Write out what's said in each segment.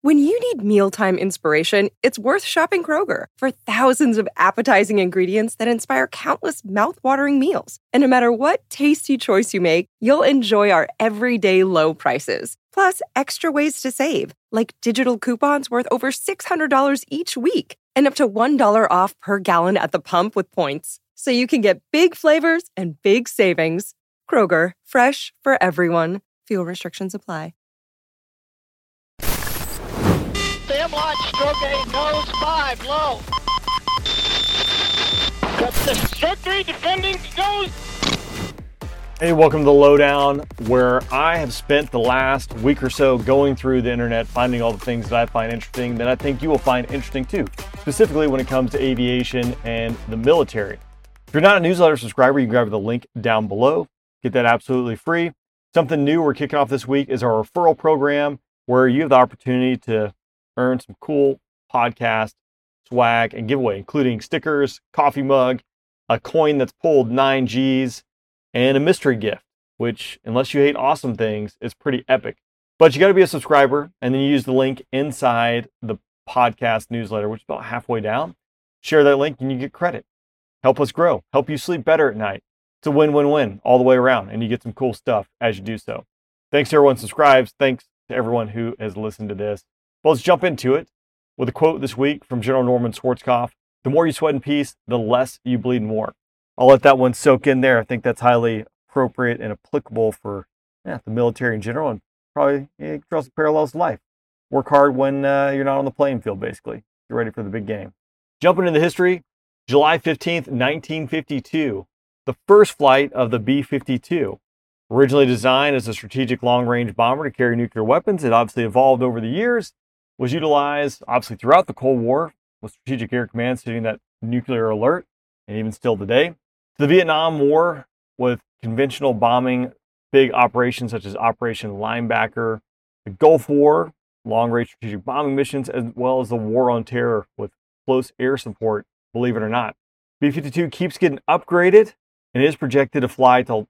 When you need mealtime inspiration, it's worth shopping Kroger for thousands of appetizing ingredients that inspire countless mouth-watering meals. And no matter what tasty choice you make, you'll enjoy our everyday low prices. Plus, extra ways to save, like digital coupons worth over $600 each week and up to $1 off per gallon at the pump with points. So you can get big flavors and big savings. Kroger, fresh for everyone. Fuel restrictions apply. Sandlot, stroke 8, nose 5, low. Cut the stroke 3, defending, goes. Hey, welcome to The Lowdown, where I have spent the last week or so going through the internet, finding all the things that I find interesting that I think you will find interesting too, specifically when it comes to aviation and the military. If you're not a newsletter subscriber, you can grab the link down below. Get that absolutely free. Something new we're kicking off this week is our referral program, where you have the opportunity to earn some cool podcast swag and giveaway, including stickers, coffee mug, a coin that's pulled 9 Gs, and a mystery gift, which, unless you hate awesome things, is pretty epic. But you got to be a subscriber, and then you use the link inside the podcast newsletter, which is about halfway down. Share that link and you get credit. Help us grow. Help you sleep better at night. It's a win-win-win all the way around, and you get some cool stuff as you do so. Thanks to everyone who subscribes. Thanks to everyone who has listened to this. Well, let's jump into it with a quote this week from General Norman Schwarzkopf. The more you sweat in peace, the less you bleed in war. I'll let that one soak in there. I think that's highly appropriate and applicable for the military in general, and probably draws the parallels to life. Work hard when you're not on the playing field, basically. Get ready for the big game. Jumping into history, July 15th, 1952, the first flight of the B-52. Originally designed as a strategic long-range bomber to carry nuclear weapons, it obviously evolved over the years, was utilized obviously throughout the Cold War, with Strategic Air Command sitting that nuclear alert, and even still today. To the Vietnam War, with conventional bombing, big operations such as Operation Linebacker, the Gulf War, long-range strategic bombing missions, as well as the War on Terror with close air support, believe it or not. B-52 keeps getting upgraded and is projected to fly till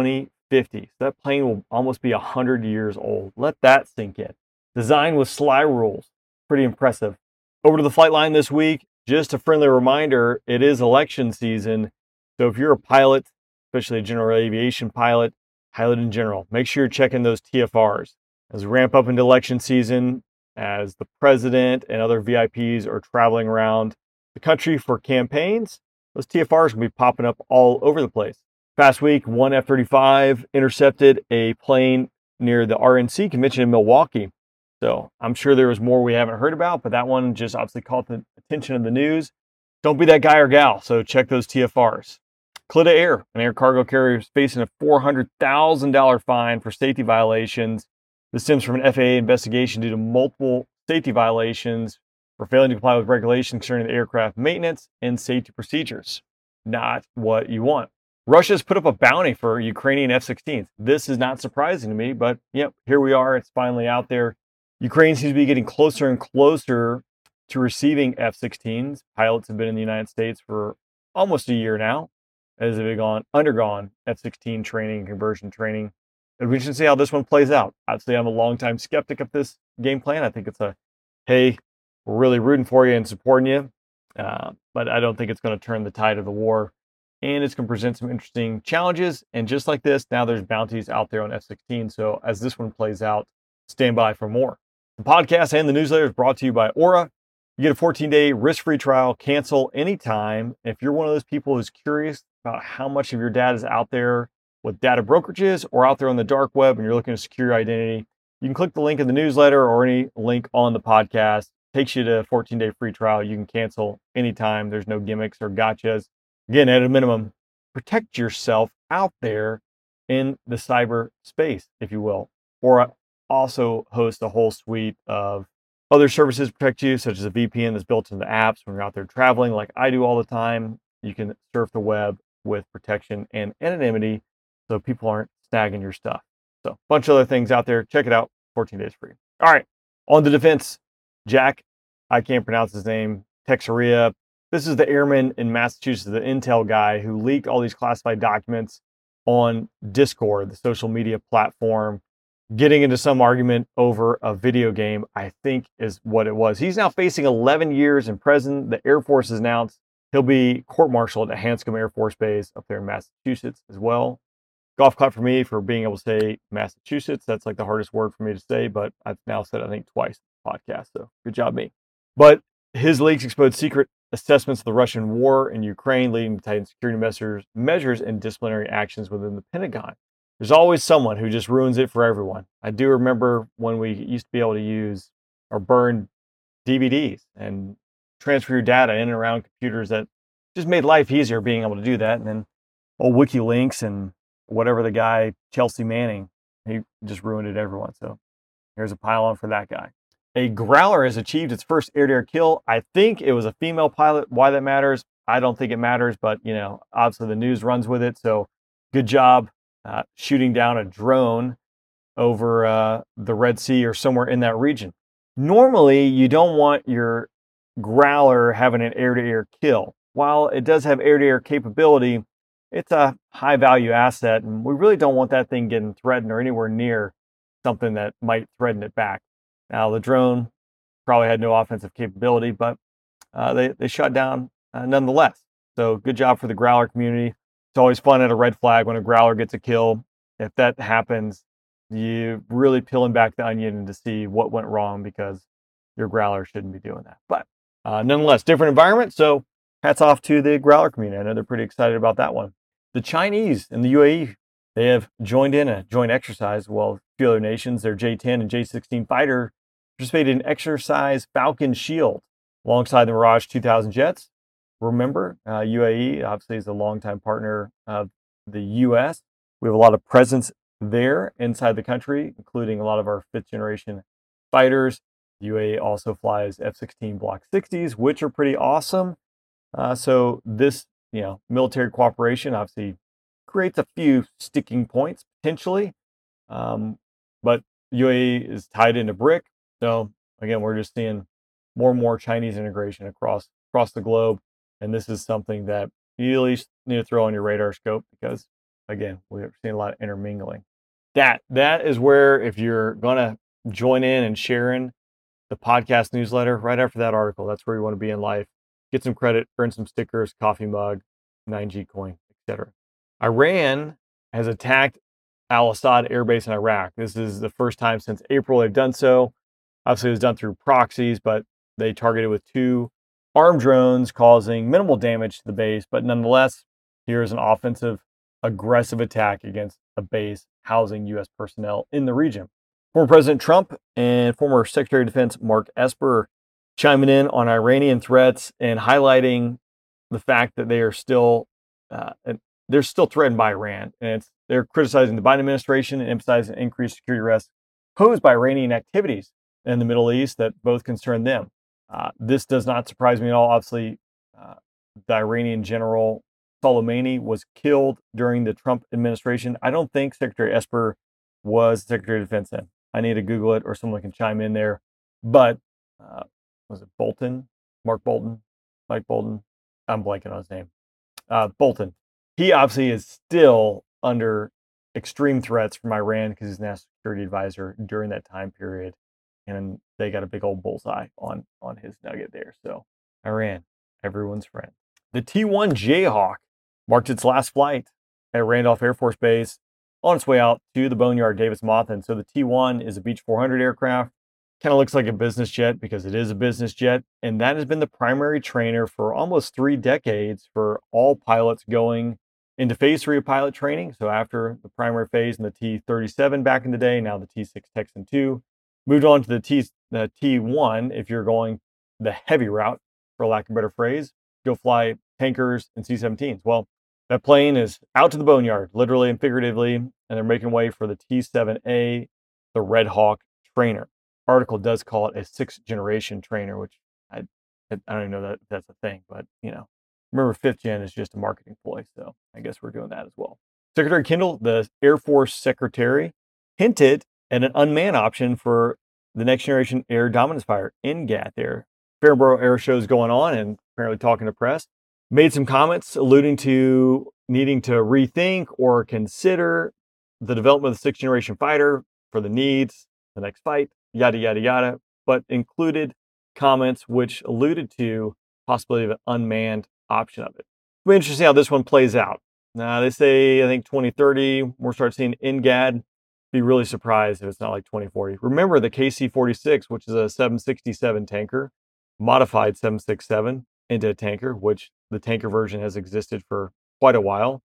2050. So that plane will almost be 100 years old. Let that sink in. Designed with SLY rules. Pretty impressive. Over to the flight line this week. Just a friendly reminder, it is election season. So if you're a pilot, especially a general aviation pilot in general, make sure you're checking those TFRs. As we ramp up into election season, as the president and other VIPs are traveling around the country for campaigns, those TFRs will be popping up all over the place. Past week, one F-35 intercepted a plane near the RNC convention in Milwaukee. So I'm sure there was more we haven't heard about, but that one just obviously caught the attention of the news. Don't be that guy or gal, so check those TFRs. Clita Air, an air cargo carrier, is facing a $400,000 fine for safety violations. This stems from an FAA investigation due to multiple safety violations for failing to comply with regulations concerning the aircraft maintenance and safety procedures. Not what you want. Russia has put up a bounty for Ukrainian F-16s. This is not surprising to me, but here we are. It's finally out there. Ukraine seems to be getting closer and closer to receiving F-16s. Pilots have been in the United States for almost a year now, as they've undergone F-16 training and conversion training. And we should see how this one plays out. Obviously, I'm a longtime skeptic of this game plan. I think it's hey, we're really rooting for you and supporting you, but I don't think it's going to turn the tide of the war. And it's going to present some interesting challenges. And just like this, now there's bounties out there on F-16. So as this one plays out, stand by for more. The podcast and the newsletter is brought to you by Aura. You get a 14-day risk-free trial, cancel anytime. If you're one of those people who's curious about how much of your data is out there with data brokerages or out there on the dark web and you're looking to secure your identity, you can click the link in the newsletter or any link on the podcast. It takes you to a 14-day free trial. You can cancel anytime. There's no gimmicks or gotchas. Again, at a minimum, protect yourself out there in the cyber space, if you will. Aura also hosts a whole suite of other services to protect you, such as a VPN that's built into the apps when you're out there traveling like I do all the time. You can surf the web with protection and anonymity so people aren't snagging your stuff. So a bunch of other things out there. Check it out. 14 days free. All right. On the defense. Jack, I can't pronounce his name, Teixeira. This is the airman in Massachusetts, the intel guy who leaked all these classified documents on Discord, the social media platform, getting into some argument over a video game, I think is what it was. He's now facing 11 years in prison. The Air Force has announced he'll be court-martialed at Hanscom Air Force Base up there in Massachusetts as well. Golf clap for me for being able to say Massachusetts. That's like the hardest word for me to say, but I've now said it, I think, twice in the podcast, so good job me. But his leaks exposed secret assessments of the Russian war in Ukraine, leading to tightened security measures and disciplinary actions within the Pentagon. There's always someone who just ruins it for everyone. I do remember when we used to be able to use or burn DVDs and transfer your data in and around computers. That just made life easier being able to do that. And then old WikiLeaks and whatever the guy, Chelsea Manning, he just ruined it everyone. So here's a pile-on for that guy. A Growler has achieved its first air-to-air kill. I think it was a female pilot. Why that matters, I don't think it matters, but obviously the news runs with it. So good job shooting down a drone over the Red Sea or somewhere in that region. Normally, you don't want your Growler having an air-to-air kill. While it does have air-to-air capability, it's a high-value asset, and we really don't want that thing getting threatened or anywhere near something that might threaten it back. Now, the drone probably had no offensive capability, but they shot down nonetheless. So good job for the Growler community. It's always fun at a red flag when a Growler gets a kill. If that happens, you really peeling back the onion to see what went wrong, because your Growler shouldn't be doing that. But nonetheless, different environment. So hats off to the Growler community. I know they're pretty excited about that one. The Chinese and the UAE, they have joined in a joint exercise. Well, a few other nations, their J-10 and J-16 fighter participated in exercise Falcon Shield alongside the Mirage 2000 jets. Remember, UAE obviously is a longtime partner of the U.S. We have a lot of presence there inside the country, including a lot of our fifth generation fighters. UAE also flies F-16 Block 60s, which are pretty awesome. So this, military cooperation obviously creates a few sticking points potentially, but UAE is tied into BRIC. So again, we're just seeing more and more Chinese integration across the globe, and this is something that you at least need to throw on your radar scope, because again, we're seeing a lot of intermingling. That is where, if you're gonna join in and sharing the podcast newsletter right after that article, that's where you want to be in life. Get some credit, earn some stickers, coffee mug, 9G coin, etc. Iran has attacked Al-Assad Air Base in Iraq. This is the first time since April they've done so. Obviously, it was done through proxies, but they targeted with 2 armed drones, causing minimal damage to the base. But nonetheless, here's an offensive, aggressive attack against a base housing U.S. personnel in the region. Former President Trump and former Secretary of Defense Mark Esper chiming in on Iranian threats and highlighting the fact that they are still they're still threatened by Iran, and they're criticizing the Biden administration and emphasizing increased security risks posed by Iranian activities in the Middle East that both concern them. This does not surprise me at all. Obviously, the Iranian general Soleimani was killed during the Trump administration. I don't think Secretary Esper was Secretary of Defense then. I need to Google it, or someone can chime in there. But was it Bolton? Mark Bolton? Mike Bolton? I'm blanking on his name. Bolton. He obviously is still under extreme threats from Iran because he's national security advisor during that time period. And they got a big old bullseye on his nugget there. So Iran, everyone's friend. The T-1 Jayhawk marked its last flight at Randolph Air Force Base on its way out to the Boneyard Davis-Monthan. So the T-1 is a Beech 400 aircraft. Kind of looks like a business jet because it is a business jet. And that has been the primary trainer for almost 3 decades for all pilots going into phase 3 of pilot training. So after the primary phase in the T-37 back in the day, now the T-6 Texan II, moved on to the T-1 if you're going the heavy route, for lack of a better phrase, go fly tankers and C-17s. Well, that plane is out to the boneyard, literally and figuratively, and they're making way for the T-7A, the Red Hawk trainer. Article does call it a 6th generation trainer, which I don't even know that that's a thing, but remember 5th gen is just a marketing ploy, so I guess we're doing that as well. Secretary Kendall, the Air Force Secretary, hinted at an unmanned option for the next generation air dominance fighter, NGAT there. Farnborough Air Show is going on, and apparently talking to press, made some comments alluding to needing to rethink or consider the development of the 6th generation fighter. for the needs, the next fight, yada, yada, yada, but included comments which alluded to possibility of an unmanned option of it. It'll be interesting to see how this one plays out. Now, they say, I think 2030, we'll start seeing NGAD. Be really surprised if it's not like 2040. Remember the KC-46, which is a 767 tanker, modified 767 into a tanker, which the tanker version has existed for quite a while.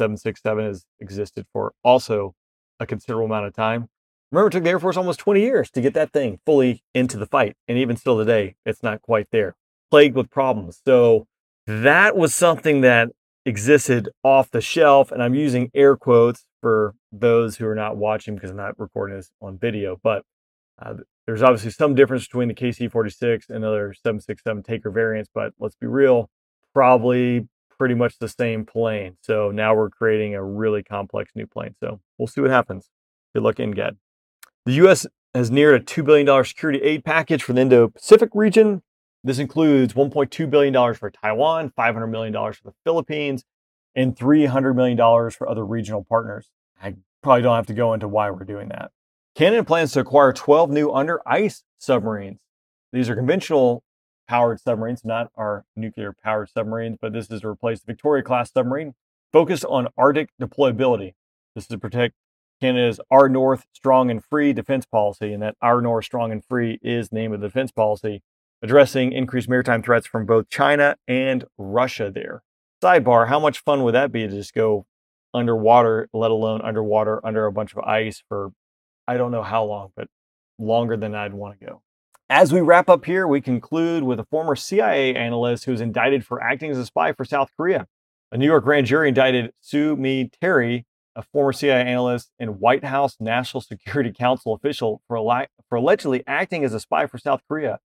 767 has existed for also a considerable amount of time. Remember, it took the Air Force almost 20 years to get that thing fully into the fight. And even still today, it's not quite there. Plagued with problems. So that was something that existed off the shelf. And I'm using air quotes for those who are not watching because I'm not recording this on video. But there's obviously some difference between the KC-46 and other 767 tanker variants. But let's be real, probably pretty much the same plane. So now we're creating a really complex new plane. So we'll see what happens. Good luck, NGAD. The U.S. has neared a $2 billion security aid package for the Indo-Pacific region. This includes $1.2 billion for Taiwan, $500 million for the Philippines, and $300 million for other regional partners. I probably don't have to go into why we're doing that. Canada plans to acquire 12 new under-ice submarines. These are conventional powered submarines, not our nuclear powered submarines, but this is to replace the Victoria-class submarine focused on Arctic deployability. This is to protect Canada's Our North Strong and Free defense policy, and that Our North Strong and Free is the name of the defense policy, addressing increased maritime threats from both China and Russia there. Sidebar, how much fun would that be to just go underwater, let alone underwater, under a bunch of ice for, I don't know how long, but longer than I'd want to go. As we wrap up here, we conclude with a former CIA analyst who was indicted for acting as a spy for South Korea. A New York grand jury indicted Sue Mi Terry, a former CIA analyst and White House National Security Council official, for allegedly acting as a spy for South Korea.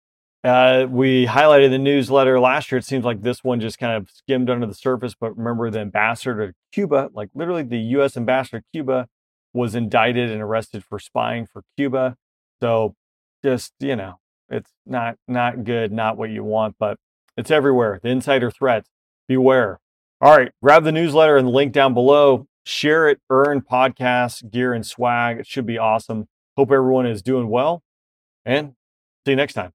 We highlighted the newsletter last year. It seems like this one just kind of skimmed under the surface, but remember the ambassador to Cuba, like literally the U.S. ambassador to Cuba, was indicted and arrested for spying for Cuba. So just, it's not good, not what you want, but it's everywhere. The insider threat, beware. All right, grab the newsletter and the link down below. Share it, earn podcasts, gear, and swag. It should be awesome. Hope everyone is doing well, and see you next time.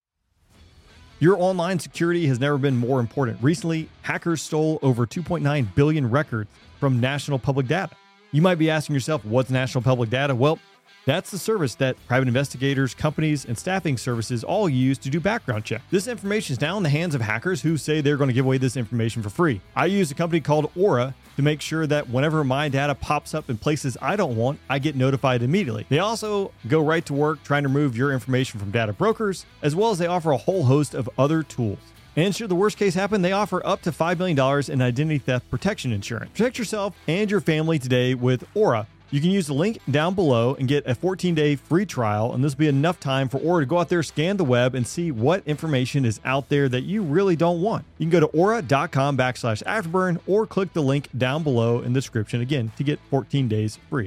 Your online security has never been more important. Recently, hackers stole over 2.9 billion records from National Public Data. You might be asking yourself, what's National Public Data? Well, that's the service that private investigators, companies, and staffing services all use to do background checks. This information is now in the hands of hackers who say they're going to give away this information for free. I use a company called Aura to make sure that whenever my data pops up in places I don't want, I get notified immediately. They also go right to work trying to remove your information from data brokers, as well as they offer a whole host of other tools. And should the worst case happen, they offer up to $5 million in identity theft protection insurance. Protect yourself and your family today with Aura. You can use the link down below and get a 14-day free trial, and this will be enough time for Aura to go out there, scan the web, and see what information is out there that you really don't want. You can go to aura.com/afterburn or click the link down below in the description, again, to get 14 days free.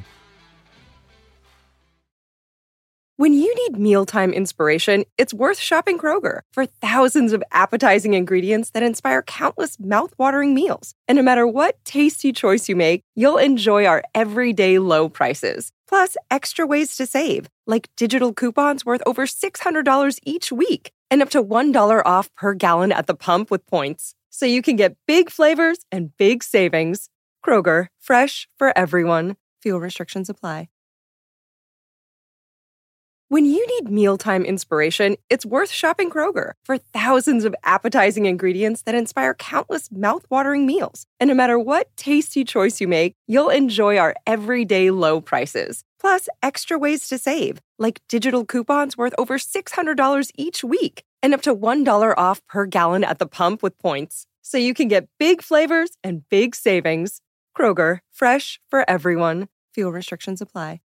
When you need mealtime inspiration, it's worth shopping Kroger for thousands of appetizing ingredients that inspire countless mouth-watering meals. And no matter what tasty choice you make, you'll enjoy our everyday low prices. Plus, extra ways to save, like digital coupons worth over $600 each week and up to $1 off per gallon at the pump with points. So you can get big flavors and big savings. Kroger, fresh for everyone. Fuel restrictions apply. When you need mealtime inspiration, it's worth shopping Kroger for thousands of appetizing ingredients that inspire countless mouth-watering meals. And no matter what tasty choice you make, you'll enjoy our everyday low prices. Plus, extra ways to save, like digital coupons worth over $600 each week and up to $1 off per gallon at the pump with points. So you can get big flavors and big savings. Kroger, fresh for everyone. Fuel restrictions apply.